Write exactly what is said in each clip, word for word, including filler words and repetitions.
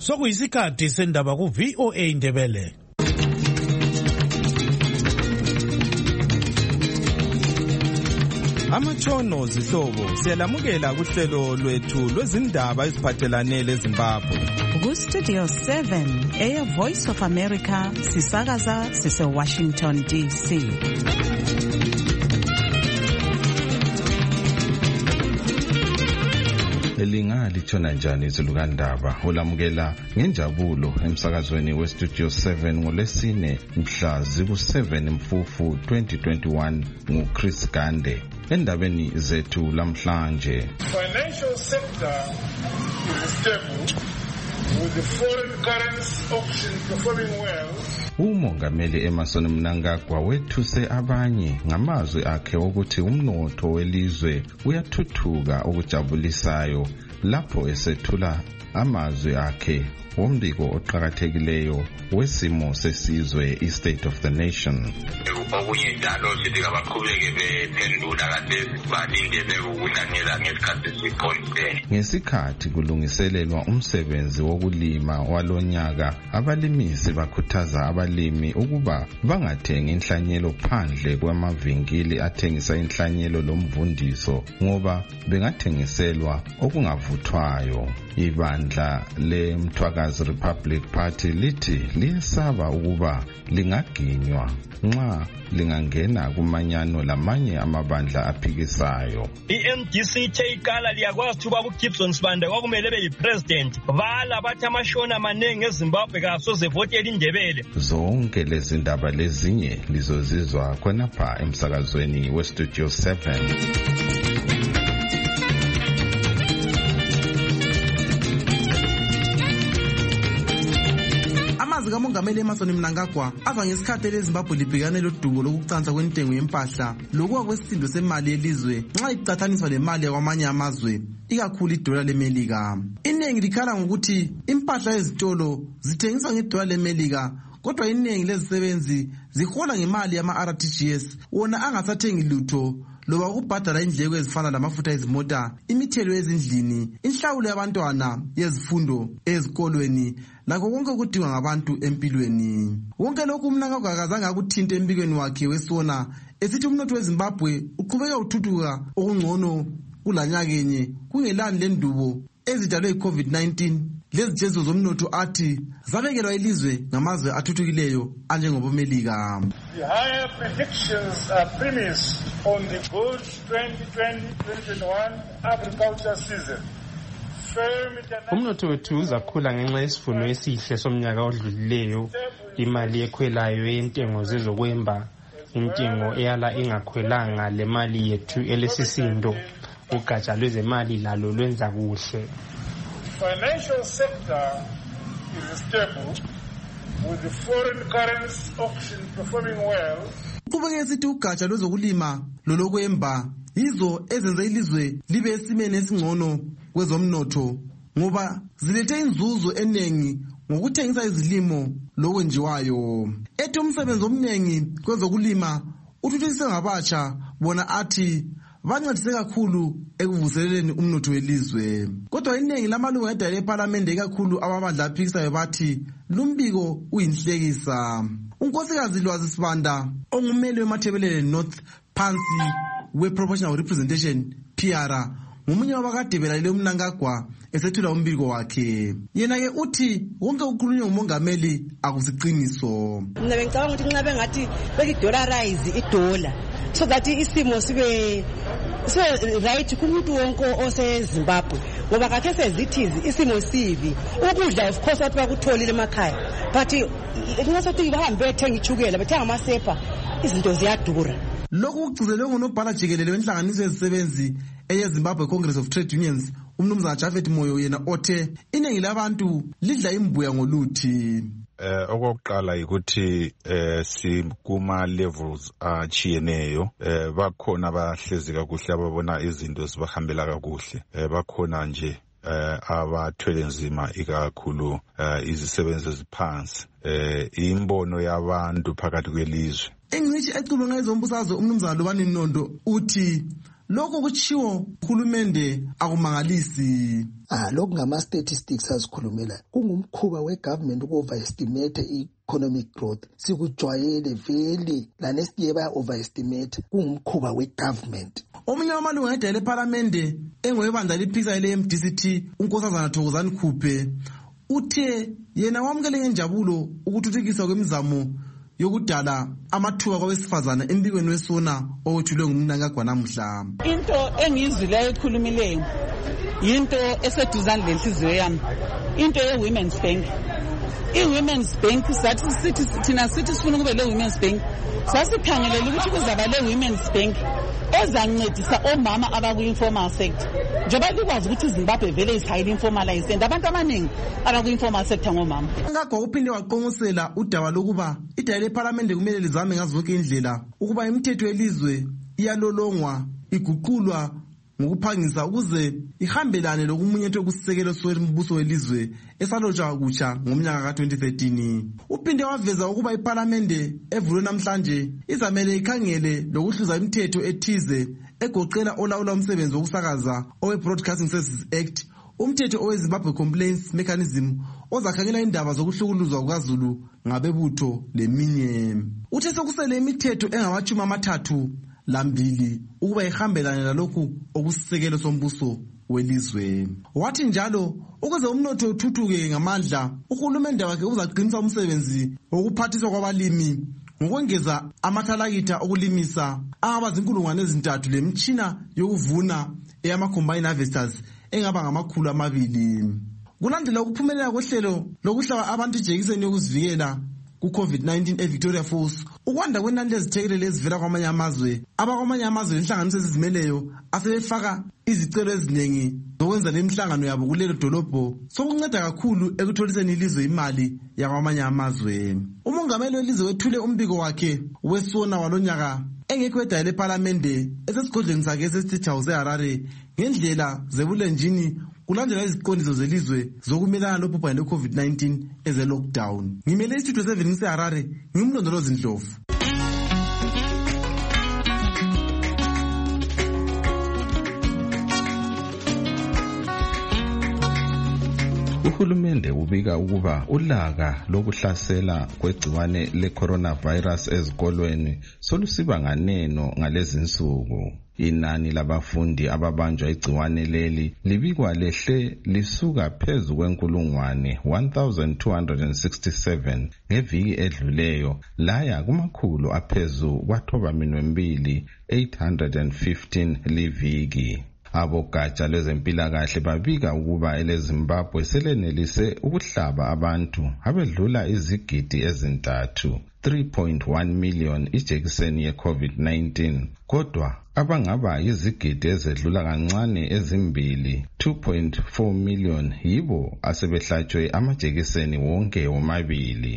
Sokuyisikhathi sendaba ku V O A Ndebele. Amatshono zihlobo siyalamukela kuhlelo lwethu lwezindaba eziphathelane leZimbabwe. Ku Studio seven, Air Voice of America, sisakaza sise Washington D C. Elinga litshona njani izilukandaba olamukela ngenjabulo emsakazweni we Studio seven ngolesine mhla ziku seven Mfufu twenty twenty-one ngu Chris Gande. Endabeni zethu lamhlanje, financial sector is stable with the foreign currency auction performing well. Umongameli Emmerson Mnangagwa wethuse abanye ngamazwi akhe ukuthi umnotho welizwe uyathuthuka okujabulisayo lapho esethula amazwi akhe wombiko oqhakathekileyo wesimo sesizwe i-State of the Nation. Okunye njalo sithi abaqhubeke bephendula kade balindele ukudlanyela ngesikhathi siqonde. Ngesikhathi kulungiselelwa umsebenzi wokulima walonyaka, abalimisi bakhuthaza abalimi ukuba bangathengi inhlanyelo phandle kwamavinkili athengisa inhlanyelo lomvundiso ngoba bengathengiselwa okungavuthwayo. Ibandla le Mthwakazi Republic Party lithi liyesaba ukuba lingaginywa nxa lingangena kumanyano lamanye amabandla aphikisayo. I-M D C iqala liyakwazi ukuba uGibson Sibanda kwakumele be yipresident bala bathi amashona amanenge eZimbabwe kasoze votela iNdebele. Zonke lezi ndaba lezinye lizozizwa khonapha emsakazweni we Studio seven. Kamongameli Emmerson Mnangagwa ava ngesikhathi leZimbabwe libhekane lodubo lokucansa kwentengo yempahla lokuwa kwesisindo semali yelizwe nxa icathaniswa lemali yakwamanye amazwe ikakhulu idola leMelika. Iningi likhala ngokuthi impahla ezitolo zithengiswa ngedola leMelika kodwa iningi lezisebenzi zihola ngemali yama R T G S wona angasathengi lutho loba ukubhadala indleko ezifana lamafutha ezimota, imithelo ezindlini, inhlawulo yabantwana yezifundo ezikolweni lakho konke okudingwa ngabantu empilweni. Wonke lokhu Mnangagwa akazange akuthinte empikweni wakhe wesona esithi umnotho weZimbabwe uqhubeka uthuthuka okungcono kulanyakenye kungelani lendubo ezidalwe yi-COVID nineteen. Lezi jezo zomnotho athi zabekelwa ilizwe ngamazwe athuthukileyo anjengobomelika. The higher predictions are premised on the good twenty twenty to twenty twenty-one agriculture season. Umnotho wethu uzakhula ngenxa yesivuno esihle somnyaka odlulileyo, imali ekhwelayo yentengo zezokwemba, intengo eyala ingakhwelanga le mali yethu elesisindo, ugatsha lwezemali lalo lwenza kuhle. Financial sector is stable with the foreign currency auction performing well. Kubeke sithi ugatsha lwezokulima lolokwemba yizo ezenza ilizwe libe esimeni esingcono kwezomnotho ngoba zilethe inzuzo enengi ngokuthengisa izilimo lokwenjiwayo. Ethi umsebenzi omnengi kwezokulima uthuthukiswe ngabatsha bona athi bancedise kakhulu ekuvuseleleni umnotho welizwe. Kodwa iningi lamalungu edale eParliament ekakhulu abamandla aphikisayo bathi lumbiko uyinhlekisa. Unkosikazi Lwazi Sibanda ongumeli weMathebelele North phansi we-Proportional Representation P R ngomunye wabakade belalele uMnangagwa esethula umbiko wakhe. Yena ke uthi wonke ukukhulunywa ngumongameli akusiqiniso. Mina bengicabanga ukuthi nxa bengathi bekidollarize idola so that isimo sibe sibe right kumuntu wonke oseZimbabwe ngoba kakhe sezithizi isimo sivi ukudla of course athi bakutholile emakhaya but ngasothi bahambe bethenga ichukela bethenga amasepa izinto ziyadura. Lokhu kugcizelwe ngunobhala jikelele wenhlanganiso yezisebenzi eyeZimbabwe Congress of Trade Unions umnumzana Japhet Moyo yena othe iningi labantu lidla imbuya ngoluthi. Eh okokuqala ukuthi eh sikuma levels achiyeneyo eh bakhona abahlezi kakuhle ababona izinto zibahambela kakuhle eh bakhona nje eh abathwele nzima ikakhulu eh izisebenzi eziphansi eh imbono yabantu phakathi kwelizwe. Engcishi ecubunga ezombusazwe umnumzana Lobani Nondo uthi lokho kuchiwo uhulumende akumangalisi. Ah, lokhu ngama statistics azikhulumela kungumkhuba wegovernment uku-overestimate i-economic growth. Sikujwayele vele lanesiye baya overestimate kungumkhuba wegovernment. Omunye wamalunga edale eParliamente engwebandla liphikisa le M D C T uNkosazana Thokozani Khuphe uthe yena wamukele ngenjabulo ukuthuthukiswa kwemizamo yokudala amathuba kwabesifazana embikweni wesona owethulwe ngumNangagwa namuhla. Into engizwileyo ekhulumileyo yinto eseduzane lenhliziyo yami, into ye-Women's Bank. I-Women's Bank sathi sithi thina sithi sifuna kube le-Women's Bank, sasikhangelela ukuthi kuzaba le-Women's Bank ezancedisa omama abaku-informal sector. Njengoba likwazi ukuthi iZimbabwe vele is highly informalized and abantu abaningi abaku-informal sector ngomama. Ngakho uphinde waqonqosela udaba lokuba idala leParliamente kumele lizame ngazo zonke indlela ukuba imithetho yelizwe iyalolongwa iguqulwa ngokuphangisa ukuze ihambelane lokumunyetho okusisekelo sombuso welizwe esalotshwa kutsha ngomnyaka ka twenty thirteen. Uphinde waveza ukuba iParliamente evulwe namhlanje izamele ikhangele lokuhluza imithetho ethize egoqela olawula umsebenzi wokusakaza owe Broadcasting Services Act, umthetho owe Zimbabwe Complaints Mechanism ozakhangela indaba zokuhlukuluzwa kukaZulu ngabebutho leminye. Uthe sokusele imithetho engamachumi amathathu lambili ukuba ihambelane lalokhu okusisekelo sombuso welizwe. Wathi njalo ukuze umnotho uthuthuke ngamandla uhulumende wakhe uzaqinisa umsebenzi wokuphathiswa kwabalimi ngokwengeza amathalakitha okulimisa angaba zinkulungwane ezintathu lemitshina yokuvuna eyama-combine harvesters engaba ngamakhulu amabili. Kulandela ukuphumelela kohlelo lokuhlaba abantu ijekiseni yokuzivikela ku-COVID nineteen e-Victoria Falls, ukwanda kwenani lezithekeli ezivela kwamanye amazwe, abakwamanye amazwe lenhlanganiso ezizimeleyo asebefaka izicelo eziningi zokwenza lemihlangano yabo kulelo dolobho sokunceda kakhulu ekutholiseni ilizwe imali yakwamanye amazwe. Umongameli welizwe wethule umbiko wakhe wesona walonyaka engekho edala leParliamente esesigodlweni sakhe esesithe House eHarare ngendlela zebulenjini kulandela iziqondiso zelizwe zokumelana lobhubhane lwe-COVID nineteen eze-lockdown. Ngimele istudio seven ngiseHarare, ngimlondolozi Ndlovu. Uhulumende ubika ukuba ulaka lokuhlasela kwegciwane le-coronavirus ezikolweni solusiba nganeno ngalezi nsuku. Inani labafundi ababanjwa igciwane leli libikwa lehle lisuka phezu kwenkulungwane one thousand two hundred sixty-seven ngeviki edluleyo laya kumakhulu aphezu kwathobaminwe mbili eight hundred fifteen liviki. Abogatsha lwezempilakahle babika ukuba eleZimbabwe selenelise ukuhlaba abantu abedlula izigidi ezintathu three point one million ijekiseni ye-COVID nineteen, kodwa abangaba izigidi ezedlula kancane ezimbili two point four million yibo asebehlatshwe amajekiseni wonke womabili.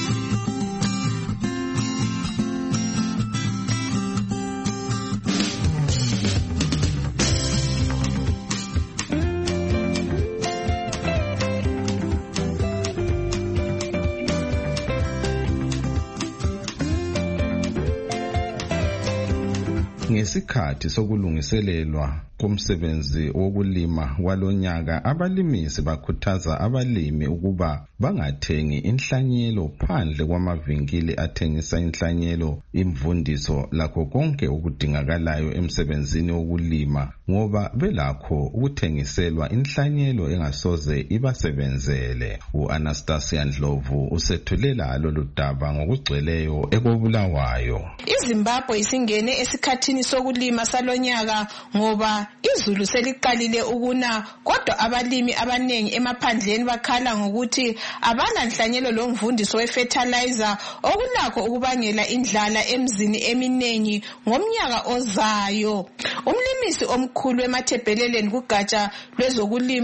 Ngesikhathi sokulungiselelwa kumsebenzi wokulima walonyaka, abalimisi bakhuthaza abalimi ukuba bangathengi inhlanyelo phandle kwamavinkili athengisa inhlanyelo, imvundiso lakho konke okudingakalayo emsebenzini wokulima ngoba belakho ukuthengiselwa inhlanyelo engasoze ibasebenzele. U-Anastasia Ndlovu usethulela lolu daba ngokugcweleyo ekobulawayo. iZimbabwe isingene esikhathini sokulima salonyaka ngoba izulu seliqalile ukuna, kodwa abalimi abanengi emaphandleni bakhala ngokuthi abala nhlanyelo lomvundiso we-fertilizer okunakho ukubangela indlala emzini eminengi ngomnyaka ozayo. Umlimisi omkhulu emathebheleleni kugatsha lwezokulima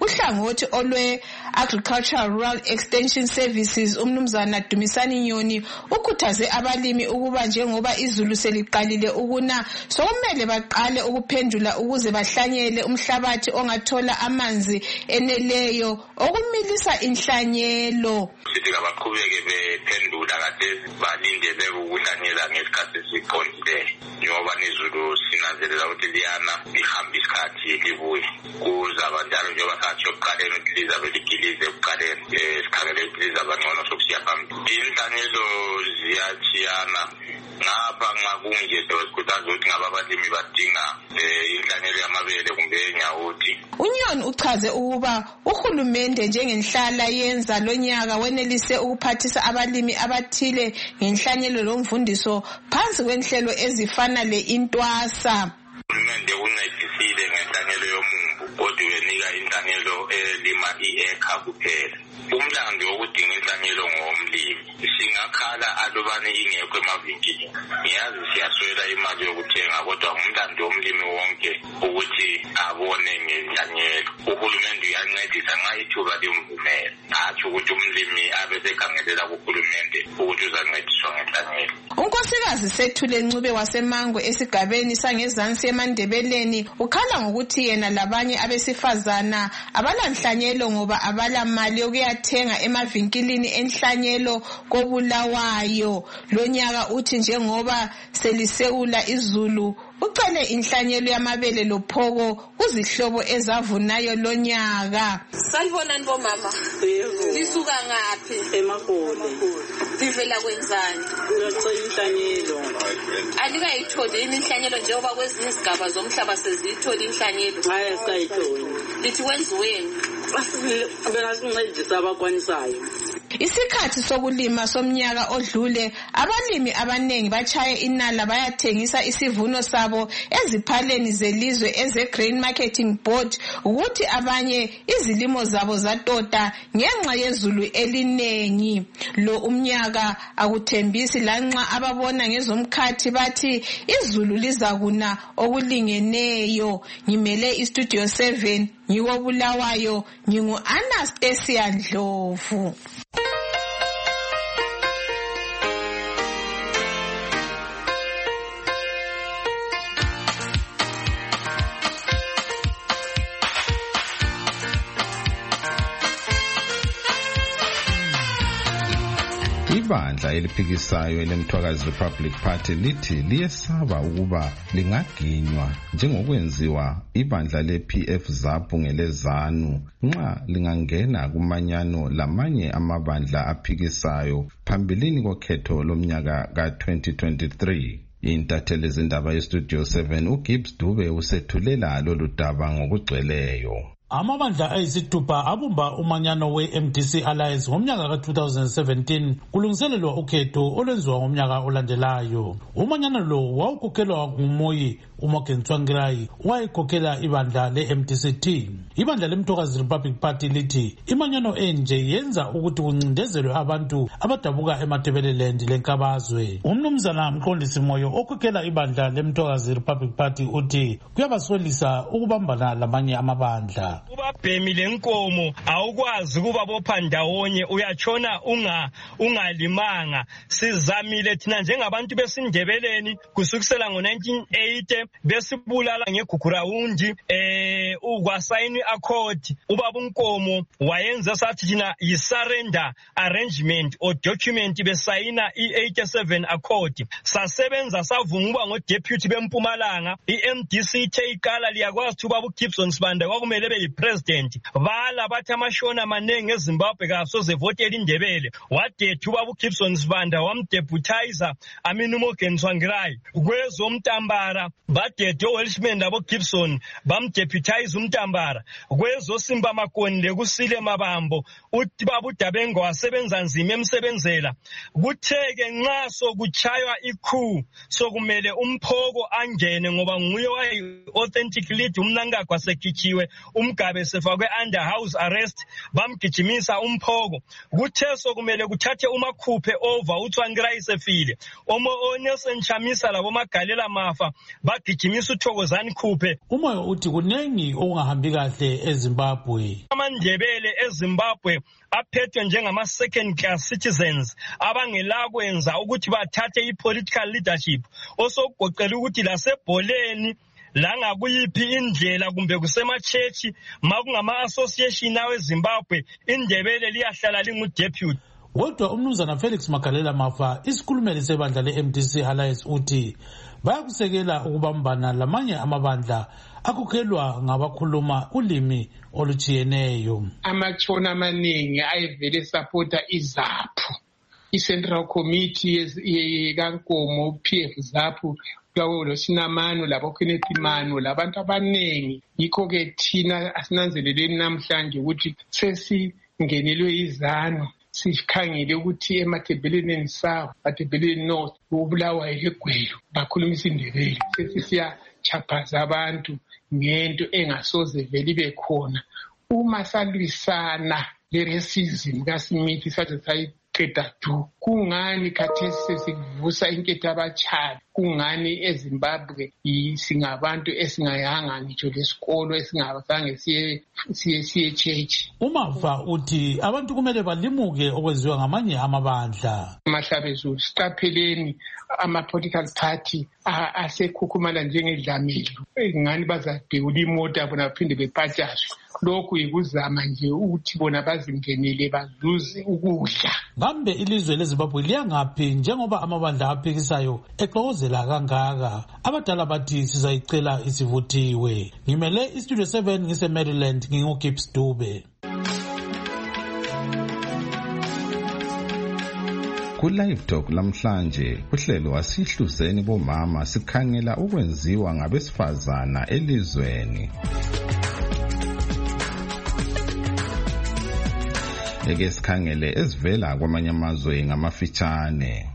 uhlangothi olwe Agricultural Rural Extension Services umnumzana Dumisani Nyoni ukhuthaze abalimi ukuba njengoba izulu seliqalile ukuna sokumele baqale ukuphendula ukuze bahlanyele umhlabathi ongathola amanzi eneleyo okumilisa inhlanyelo. Sithi abaqhubeke bephendula kade balindele ukuhlanyela ngesikhathi esiqondileyo njengoba izulu sinanzelela ukuthi liyana lihamba isikhathi libuye kuzaba njalo njengoba sathi yokuqaleni ukuthi lizabe ligilize ekuqaleni sikhangele ukuthi lizaba ngcono sokusiya phambili. Inhlanyelo ziyachiyana ngapha nxa kunje sesikhuthaza ukuthi ngaba abalimi badinga inhlanyelo yamabele kumbe enyawuthi. uNyoni uchaze ukuba uhulumende njengenhlala yenza lonyaka wenelise ukuphathisa abalimi abathile ngenhlanyelo lomfundiso phansi kwenhlelo ezifana le intwasa. Uhulumende uncedisile ngenhlanyelo yomumbu kodwa wenika inhlanyelo elima i-ekha kuphela. Umlando wokudinga inhlanyelo ngomlimi singakhala alubani ingekho emavinkilini. Ngiyazi siyaswela imali yokuthenga kodwa umlando womlimi wonke ukuthi abone ngenhlanyelo. Uhulumende uyancedisa nxa ithuba limvumela. Hatshi ukuthi umlimi abe sekhangelela kuhulumende ukuthi uzancediswa ngenhlanyelo. Unkosikazi Sethule Ncube waseMango esigabeni sangezansi eMandebeleni ukhala ngokuthi yena labanye abesifazana abalanhlanyelo ngoba abala mali yokuyathenga emavinkilini enhlanyelo koBulawayo. Lonyaka uthi njengoba seliseula izulu ucele inhlanyelo yamabele lophoko kuzihlobo ezavunayo lonyaka. Sanibonani bomama. Yebo. Lisuka ngapi? Emagole. Livela kwenzani? Ngicela inhlanyelo. Alikayitholi inhlanyelo njengoba kwezinye izigaba zomhlaba sezithola inhlanyelo. Hayi sayitholi. Lithi wenziweni? Abasincedisa abakwanisayo. Isikhathi sokulima somnyaka odlule abalimi abanengi bachaye inala bayathengisa isivuno sabo eziphaleni zelizwe eze Grain Marketing Board ukuthi abanye izilimo zabo zatota ngenxa yezulu elinengi. Lo umnyaka akuthembisi lanxa ababona ngezomkhathi bathi izulu lizakuna okulingeneyo. Ngimele iStudio seven ngiwo Bulawayo ngingu Anastasia Ndlovu. Ibandla eliphikisayo elemthwakazi Republic Party lithi liyesaba ukuba lingaginywa njengokwenziwa ibandla le-P F ZAPU ngelezanu nxa lingangena kumanyano lamanye amabandla aphikisayo phambilini kokhetho lomnyaka ka twenty twenty-three. Intatheli zindaba yeStudio seven uGibbs Dube usethulela lolu daba ngokugcweleyo. Amabandla ayisithupha abumba umanyano we-M D C Alliance ngomnyaka ka two thousand seventeen kulungiselelwa ukhetho olwenziwa ngomnyaka olandelayo. Umanyano lo wawukhokhelwa nguMoyi uMorgan Tsvangirai owayekhokhela ibandla le-M D C T. Ibandla lemthokazi Republic Party lithi imanyano enje yenza ukuthi kuncindezelwe abantu abadabuka eMatebeleland lenkabazwe. Umnumzana Mqondisi Moyo okhokhela ibandla lemthokazi Republic Party uthi kuyabasolisa ukubambana lamanye amabandla. Ubabhemi lenkomo awukwazi kuba bopha ndawonye uyachona unga ungalimanga. Sizamile thina njengabantu besindebeleni kusukisela ngo nineteen eighty besibulala ngeGugurawundi eh ukwasayini accord. Ubaba uNkomo wayenza sathi thina yisurrender arrangement or document besayina i-eighty-seven accord. Sasebenza savungwa ngodeputy beMpumalanga i-M D C iqala liyakwazi ukuthi ubaba uGibson Sibanda kwakumele be president bala bathi amashona manengi eZimbabwe kasoze vote elindebele wadethu ubaba uGibson Sibanda wamdeputizer Aminu Morgan Tsvangirai kwezomtambara badethu uWelshman labo Gibson bamdeputize umtambara kwezosimba makoni lekusile mabambo uthi baba uDabengo wasebenza nzima emsebenzela kutheke nxa sokuchaywa ikhu sokumele umphoko angene ngoba nguye wayi authentic lead umnankagwa sekhichiwe umgabe sefakwe under house arrest bamgijimisa umphoko kuthe sokumele kuthathe umakhuphe over uTsvangirai sefile omo oNelson Chamisa labo magalela mafa bagijimisa uThokozani Khuphe. Umoya uthi kunengi okungahambi kahle eZimbabwe. amandebele eZimbabwe aphethwe njengama second class citizens abangelakwenza ukuthi bathathe i-political leadership osokugoqela ukuthi lasebholeni langa kuyiphi indlela kumbe kusemachechi makungama association aweZimbabwe indebele liyahlala lingu deputy. Kodwa umnumzana Felix Magalela Mafa isikhulumeli sebandla le-M D C Alliance uthi bayakusekela ukubambana lamanye amabandla akukhelwa ngabakhuluma ulimi olujiyeneyo. Amachona amaningi ayevele supporta iZAPU, i-Central Committee yekankomo P F ZAPU kwawo lo Sinamano labo Kenneth Mano labantu abaningi. Yikho ke thina asinanzeleleni namhlanje ukuthi sesingenelwe izano sikhangele ukuthi eMatabeleland South, Matabeleland North, ubulawa eGweyo bakhulumisa indebele. Sesisiya chaphaza abantu ngento engasoze vele ibe khona. Uma salwisana le-racism kaSmith sathi sayiqeda du, kungani khathesi sesivusa inketho abatshayi? Kungani eZimbabwe singabantu esingayanga ngitsho lesikolo esingabazange siye siye siye church? Umafa uthi abantu kumele balimuke okwenziwa ngamanye amabandla. Mahlabezulu siqapheleni ama-political party asekhukhumala njengedlamelo. Ngani bazadewula imota bona baphinde bepatshazwe. Lokhu yikuzama nje ukuthi bona bazingenele bazuze ukudla. Kambe ilizwe leZimbabwe liyangaphi njengoba amabandla aphikisayo exokozela kangaka? Abadala bathi sizayicela isivuthiwe. Ngimele iStudio seven ngise Maryland nginguGibbs Dube. Ku Live Talk lamhlanje uhlelo asihluzeni bomama sikhangela ukwenziwa ngabesifazana elizweni. Eke sikhangele ezivela kwamanye amazwe ngamafitshane.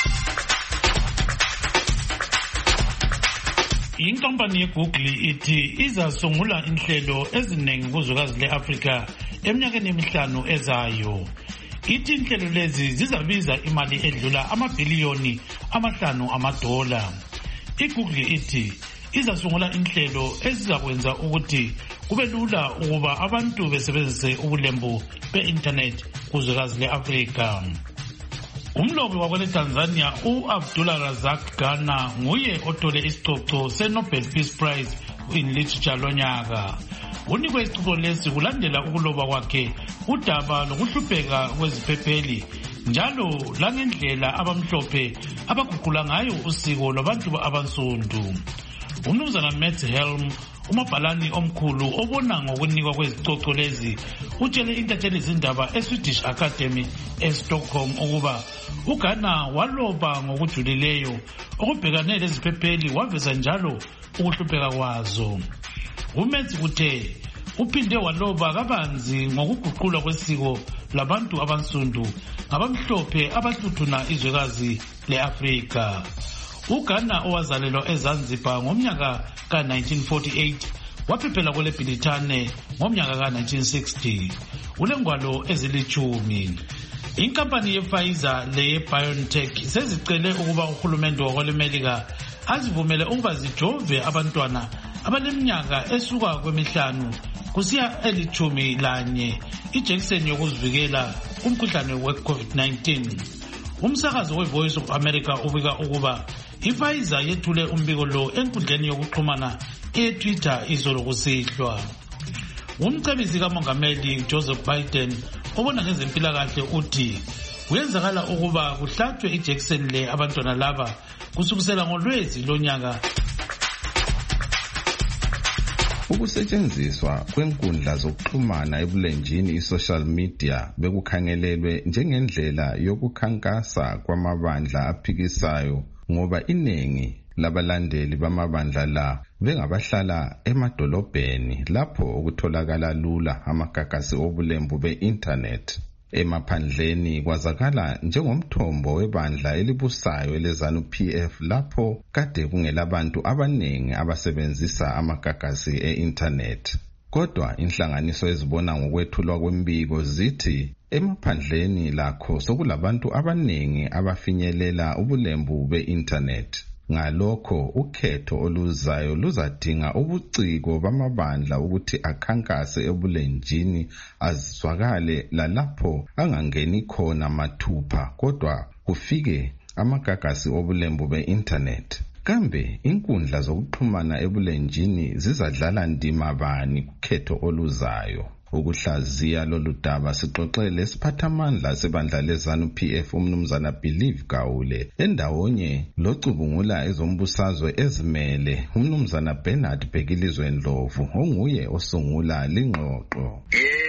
Inkampani yeGoogle ithi izasungula inhlelo eziningi kuzwekazi le-Afrika eminyakeni emihlanu ezayo. Ithi inhlelo lezi zizabiza imali edlula amabhiliyoni amahlanu amadola. IGoogle ithi izasungula inhlelo ezizakwenza ukuthi kube lula ukuba abantu besebenzise ubulembu be-internet kuzwekazi le-Afrika. Umlobi wakwele Tanzania u-Abdullah Razak Ghana nguye othole isicoco se-Nobel Peace Prize in Literature lonyaka. Unikwe isicoco lesi kulandela ukuloba kwakhe udaba lokuhlupheka kweziphepheli njalo langendlela abamhlophe abaguqula ngayo usiko lwabantu abansundu. Umnumzana Matt Helm umabhalani omkhulu obona ngokunikwa kwezicoco lezi utshele intatheli izindaba eSwedish Academy eStockholm ukuba uGhana waloba ngokujulileyo okubhekane leziphepheli waveza njalo ukuhlupheka kwazo. uMatt uthe uphinde waloba kabanzi ngokuguqulwa kwesiko labantu abansundu ngabamhlophe abahluthuna izwekazi le-Afrika. uGhana owazalelwa eZanzibar ngomnyaka ka nineteen forty-eight waphephela kwele Bhilithane ngomnyaka ka nineteen sixty. Ulengwalo ezilithumi. Inkampani ye-Pfizer leye-BioNTech sezicele ukuba uhulumende wakwelemelika azivumele ukuba zijove abantwana abaneminyaka esuka kwemihlanu kusiya elithumi lanye ijekiseni yokuzivikela kumkhuhlane we-COVID nineteen. Umsakazo we-Voice of America ubika ukuba iPfizer yethule umbiko lo enkundleni yokuxhumana eTwitter izolo kusihlwa. Umcebisi kamongameli Joseph Biden obona ngezempilakahle uthi kuyenzakala ukuba kuhlatshwe ijekiseni le abantwana laba kusukisela ngolwezi lonyaka. Ukusetshenziswa kwenkundla zokuxhumana ebulenjini i-social media bekukhangelelwe njengendlela yokukhankasa kwamabandla aphikisayo ngoba iningi labalandeli bamabandla la bengabahlala emadolobheni lapho ukutholakala lula amagagasi obulembu be-internet. Emaphandleni kwazakala njengomthombo webandla elibusayo eleZANU P F lapho kade kungelabantu abaningi abasebenzisa amagagasi e-internet. Kodwa inhlanganiso ezibona ngokwethulwa kwembiko zithi emaphandleni lakho sokulabantu abaningi abafinyelela ubulembu be-internet. Ngalokho ukhetho oluzayo luzadinga ubuciko bamabandla ukuthi akhankase ebulenjini azizwakale lalapho angangeni khona mathupha kodwa kufike amagagasi obulembu be-internet. Kambe inkundla zokuxhumana ebulenjini zizadlala ndima bani kukhetho oluzayo? Ukuhlaziya lolu daba sixoxele siphathamandla sebandla leZANU P F umnumzana Believe Gawule endawonye locubungula ezombusazwe ezimele umnumzana Bernard Bhekilizwe Ndlovu onguye osungula lingxoxo.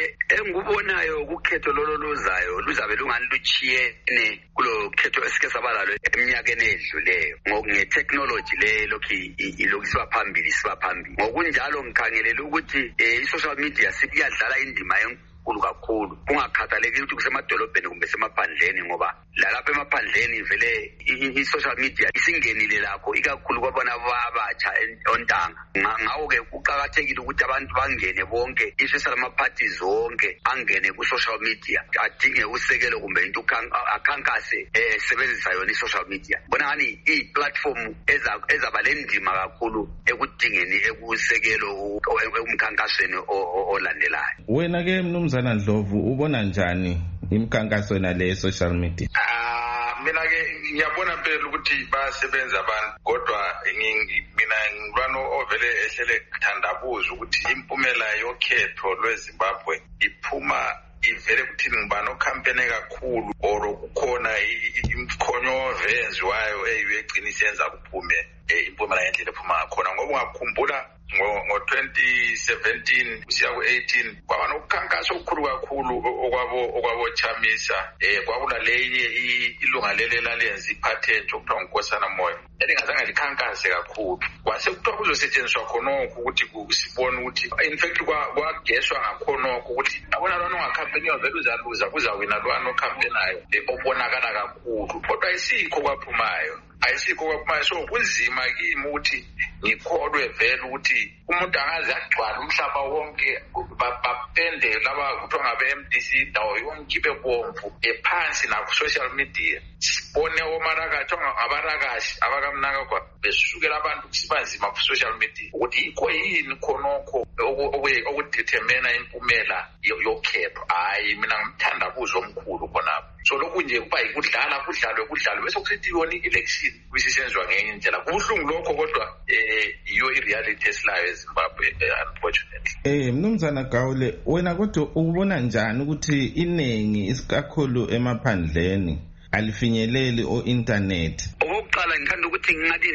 Engubonayo ukhetho lolo luzayo luzabe lungani luchiyene kulo khetho esike sabalalo eminyakeni edluleyo ngokunge technology le lokhi ilokiswa phambili siba phambili. Ngokunjalo ngikhangelela ukuthi i-social media sikuyadlala indima enkulu kakhulu kungakhathalekile ukuthi kusemadolobheni kumbe semaphandleni ngoba lalapha emaphandleni vele i-social media isingenile lakho ikakhulu kwabona abatsha ontanga. Ngawo-ke kuqakathekile ukuthi abantu bangene bonke isesala amaphathi zonke angene ku-social media adinge usekelo kumbe into akhankase esebenzisa yona i-social media. Bona ngani i-platform ezaba le ndima kakhulu ekudingeni ekusekelo umkhankasweni olandelayo. Wena-ke mnumzana Ndlovu ubona njani imikhankaso nale ye-social media? Ah, mina ke ngiyabona phela ukuthi basebenza abantu kodwa mina ngibano ovele ehlele kuthandabuza ukuthi impumela yokhetho lweZimbabwe iphuma ivele kuthini ngibano campaign kakhulu or kukhona imkhonyo eyenziwayo eyigcina isenza kuphume impumela yendlela ephuma ngakhona ngoba ungakhumbula ngo twenty seventeen kusiya ku eighteen kwaba nokukhankasa okukhulu kakhulu okwabo okwabo Chamisa eh kwakula lenye ilunga lelela lenza iphathenti okuthiwa uNkosana Moyo elingazange likhankase kakhulu kwase kuthiwa kuzosetshenziswa khonokho ukuthi kusibone ukuthi in fact kwageshwa ngakhonokho ukuthi abona lona ungakhampeniyo vele uzaluza kuzawina lwana okhampenayo obonakala kakhulu kodwa ayisikho kwaphumayo ayisikho kwaphumayo so kunzima kimi ukuthi ngikholwe vele ukuthi umuntu angaze agcwala umhlaba wonke bapende laba kuthiwa ngabe-M D C indawo yonke ibe bomvu ephansi naku-social media sibone omarakathi abarakashi abakamnaka kwa besukela abantu kusibanzima ku-social media ukuthi yikho yini khonokho okudetermina impumela yokhetho. Hayi mina ngimthandabuzo omkhulu khonapho so lokhu nje kuba yikudlala kudlalwe kudlalwe bese kusithi yona i-election kusisenziwa ngenye indlela kubuhlungu lokho kodwa eh iyo i-reality esilayo eZimbabwe unfortunately. Eh mnumzana Gawule wena kodwa ubona njani ukuthi iningi isikakhulu emaphandleni alifinyeleli o-internet? Okokuqala ngithanda ukuthi ngingathi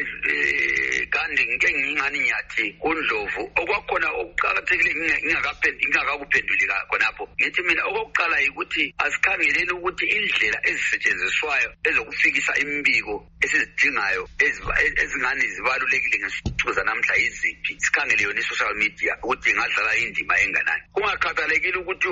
kandi ngike ngingani nyathi kuNdlovu okwakhona okuqakathekile ngingakaphenduli ngingakakuphenduli khonapho ngithi mina okokuqala ukuthi asikhangeleni ukuthi indlela ezisetshenziswayo ezokufikisa imbiko esizidingayo ezingani zibalulekile ngesuku zanamhla iziphi sikhangele yona i-social media ukuthi ingadlala indima enganani kungakhathalekile ukuthi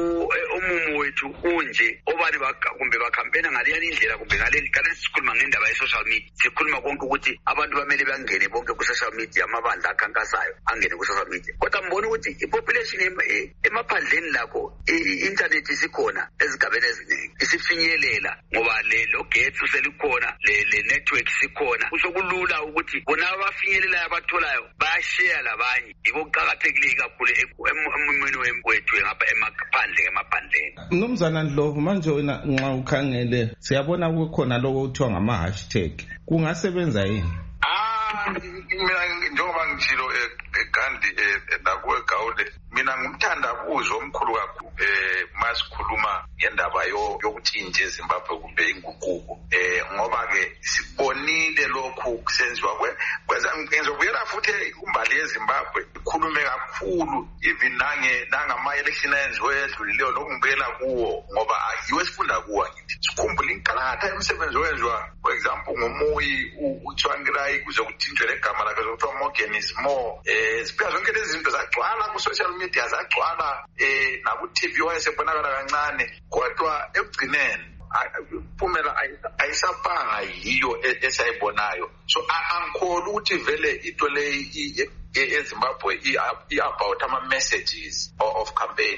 umumo wethu unje obani kumbe bakhampena ngaleyani indlela kumbe ngaleli kade sikhuluma ngendaba ye-social media sikhuluma konke ukuthi abantu bamele bangene bonke ku-social media amabandla akhankasayo angene ku-social media kodwa mbona ukuthi i-population emaphandleni lakho i-internet isikhona ezigabeni eziningi isifinyelela ngoba lo gethu uselikhona le network isikhona kusokulula ukuthi bona abafinyelelayo abatholayo bayashare labanye yiko kuqakathekile kakhulu emumeni wethu ngapha emaphandle emaphandleni. Mnumzana Ndlovu manje wena nxa ukhangele siyabona kukhona lokho kuthiwa ngama-hashtag kungasebenza yini? Ah mina njengoba ngitshilo eGandhi nakuwe Gawule mina ngumthandabuzo omkhulu kakhulu eh masikhuluma ngendaba yokutshintsha eZimbabwe kumbe inguquko eh ngoba ke sibonile lokhu kusenziwa kwenza ngizobuyela futhi umbali yeZimbabwe ikhulume kakhulu even nange nangama-election ayenziwe edlulileyo lokungibuyela kuwo ngoba yiwe sifunda kuwa ngithi sikhumbula inkalatha emsebenzi owenziwa for example ngomoyi uTsvangirai kuze kuthintwe legama lakhe zokuthiwa Morgan is more eh siphela zonke lezi zinto zagcwala ku-social media zagcwala eh naku-T V wayesebonakala kancane kodwa ekugcineni impumela ayisapanga yiyo esayibonayo so angikholwa ukuthi vele into leyi eZimbabwe i-about ama-messages of campaign or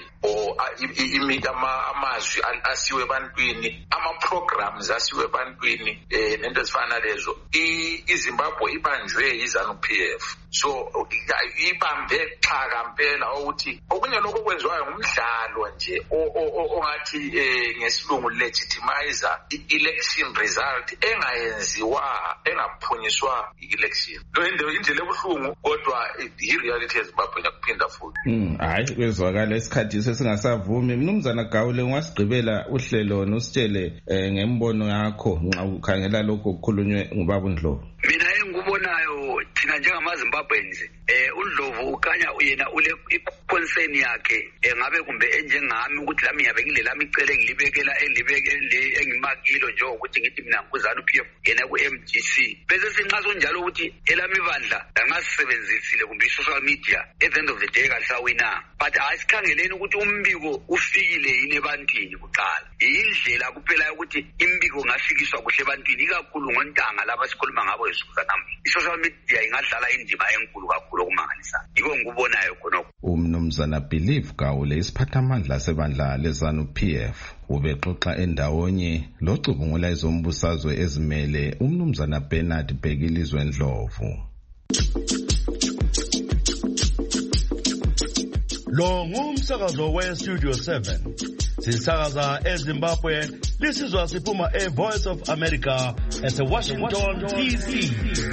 or amazwi asiwe ebantwini, ama-programs asiwe ebantwini eh nento ezifana lezo. iZimbabwe ibanjwe iZANU-P F, so ibambe xhaka mpela ukuthi okunye lokho kwenziwayo ngumdlalo nje ongathi ngesilungu legitimize i-election result engayenziwa engaphunyiswa i-election. Lo indlela ebuhlungu kodwa i-reality yeZimbabwe yakuphinda futhi. Mm, hayi kwezwakala isikhathi sesingasavumi. Mnumzana Gawule, ungasigqibela uhlelo nositshele ngembono yakho nxa ukhangela lokho okukhulunywe ngubaba uNdlovu. Mina engikubonayo thina njengamaZimbabweans eh uNdlovu ukhanya uyena ule concern yakhe engabe kumbe enjengami ukuthi lami yabe ngile lami icele ngilibekela engilibekele engimakilo nje ukuthi ngithi mina kuZANU-P F yena ku-M G C bese sinxaso njalo ukuthi elami ibandla angasebenzisile kumbe i-social media at the end of the day kasawina, but asikhangeleni ukuthi umbiko ufikile yini ebantwini kuqala. Indlela kuphela ukuthi imbiko ngafikiswa kuhle ebantwini ikakhulu ngontanga laba sikhuluma ngabo esukuza namhlanje. I-social media ingadlala indima enkulu kakhulu okumangalisayo. Yiko ngikubonayo khonokho. Umnumzana Believe Gawule, isiphathamandla sebandla leZANU-P F, ubexoxa endawonye locubungula ezombusazwe ezimele umnumzana Bernard Bhekilizwe Ndlovu. Lo ngumsakazo we Studio seven. Sisakaza eZimbabwe, lisizwa siphuma e Voice of America ese Washington D C.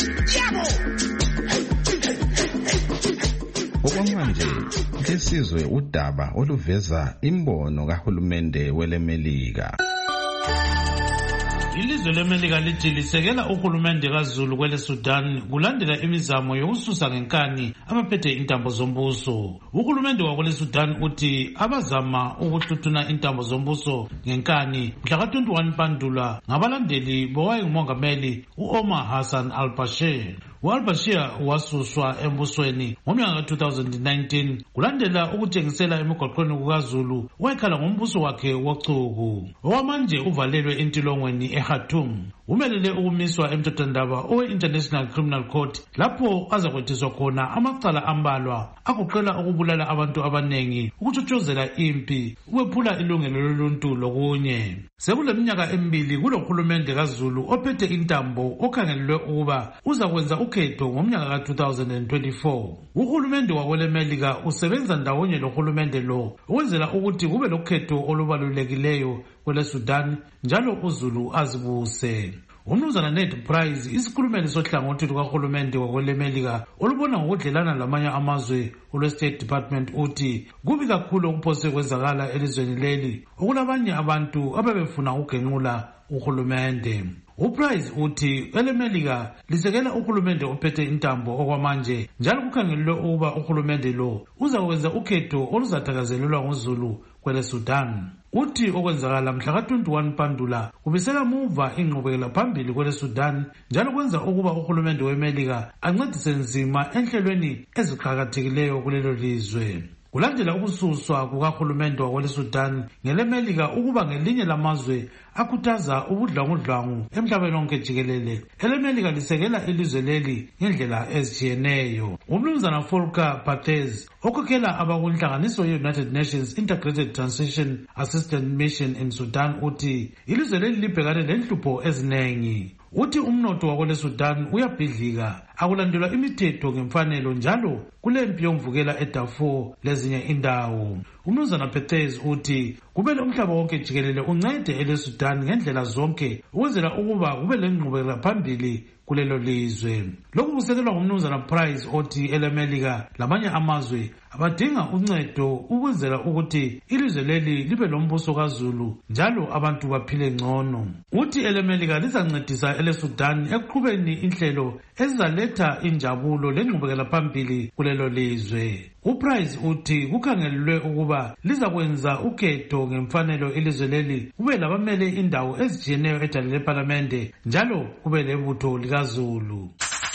Okwamanje lesizwe udaba oluveza imbono kahulumende welemelika. Ilizwe leMelika lithi lisekela uhulumende kaZulu kwele Sudan kulandela imizamo yokususa ngenkani abaphethe intambo zombuso. Uhulumende wakwele Sudan uthi abazama ukuhluthuna intambo zombuso ngenkani mhla ka twenty-one Mpandula ngabalandeli bowayengumongameli uOmar Hassan al-Bashir. U-al-Bashir wasuswa embusweni ngomnyaka ka two thousand nineteen kulandela ukuthengisela emigwaqweni kukaZulu wayekhala ngombuso wakhe wochuku. Owamanje uvalelwe entilongweni eKhartoum. Umelele ukumiswa emthethwandaba owe-International Criminal Court lapho azakwethiswa khona amacala ambalwa akuqela ukubulala abantu abanengi, ukutshotshozelwa impi, ukwephula ilungelo loluntu lokunye. Sekuleminyaka emibili kulohulumende kaZulu ophethe intambo okhangelelwe ukuba uzakwenza ukhetho ngomnyaka ka two thousand twenty-four. Uhulumende wakwelemelika usebenza ndawonye lohulumende lo ukwenzela ukuthi kube lokhetho olubalulekileyo kwele Sudan njalo uZulu azibuse. Umnumzana Ned Price, isikhulumeli sohlangothi lukahulumende wakwelemelika olubona ngokudlelana lamanye amazwe olwe-State Department, uthi kubi kakhulu okuphose kwenzakala elizweni leli okulabanye abantu abebefuna ukugenqula uhulumende. UPrice uthi elemelika lisekela uhulumende ophethe intambo okwamanje njalo kukhangelelwe ukuba uhulumende lo uzakwenza ukhetho oluzathakazelelwa ngoZulu kwele Sudan. Uthi okwenzakala mhla ka twenty-one Mpandula kubisela muva ingqubekela phambili kwele Sudan njalo kwenza ukuba uhulumende weMelika ancedise nzima enhlelweni eziqhakathekileyo kulelo lizwe. Kulandela ukususwa kukahulumende wakwele Sudan ngelemelika ukuba ngelinye lamazwe akhuthaza ubudlwangudlwangu emhlabeni wonke jikelele, elemelika lisekela ilizwe leli ngendlela ezitshiyeneyo. Umnumzana Volker Perthes okhokhela abakunhlanganiso ye-United Nations Integrated Transition Assistance Mission in Sudan uthi ilizwe leli libhekane lenhlupho ezinengi. Uthi umnotho wakwele Sudan uyabhidlika, akulandelwa imithetho ngemfanelo njalo kulempi yomvukela eDarfur lezinye indawo. Umnumzana Perthes uthi kumele umhlaba wonke jikelele uncede ele Sudan ngendlela zonke ukwenzela ukuba kube lengqubekela phambili kulelo lizwe. Lokhu kusekelwa ngumnumzana Price othi elemelika lamanye amazwe abadinga uncedo ukwenzela ukuthi ilizwe leli libe lombuso kaZulu njalo abantu baphile ngcono. Uthi elemelika lizancedisa ele Sudan ekuqhubeni inhlelo ezizaletha injabulo lengqubekela phambili kulelo lizwe. UPrice uthi kukhangelelwe ukuba lizakwenza ukhetho ngemfanelo ilizwe leli kube labamele indawo ezijiyeneyo edale leParlamente njalo kube lebutho likaZulu.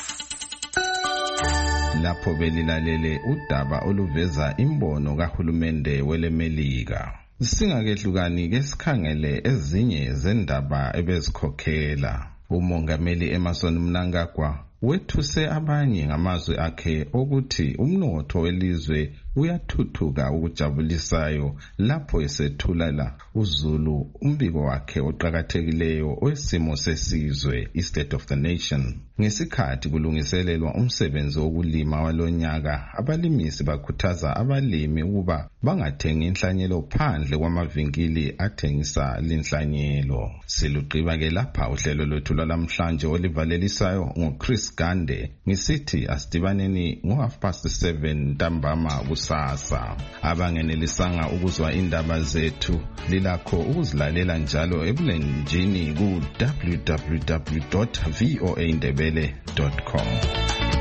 Lapho belilalele udaba oluveza imbono kahulumende welemelika. Singakehlukani ke sikhangele ezinye zendaba ebezikhokhela. Umongameli Emmerson Mnangagwa wethuse abanye ngamazwi akhe ukuthi umnotho welizwe uyathuthuka ukujabulisayo lapho esethulala uZulu umbiko wakhe oqhakathekileyo wesimo sesizwe, i-State of the Nation. Ngesikhathi kulungiselelwa umsebenzi wokulima walonyaka, abalimisi bakhuthaza abalimi ukuba bangathengi inhlanyelo phandle kwamavinkili athengisa linhlanyelo. Silugqiba ke lapha uhlelo lwethu lwalamhlanje olivalelisayo ngoChris Gande. Ngisithi asidibaneni ngo-half past seven ntambama kusasa. Abangenelisanga ukuzwa indaba zethu lilakho ukuzilalela njalo ebulenjini ku w w w dot voa ndebele dot com.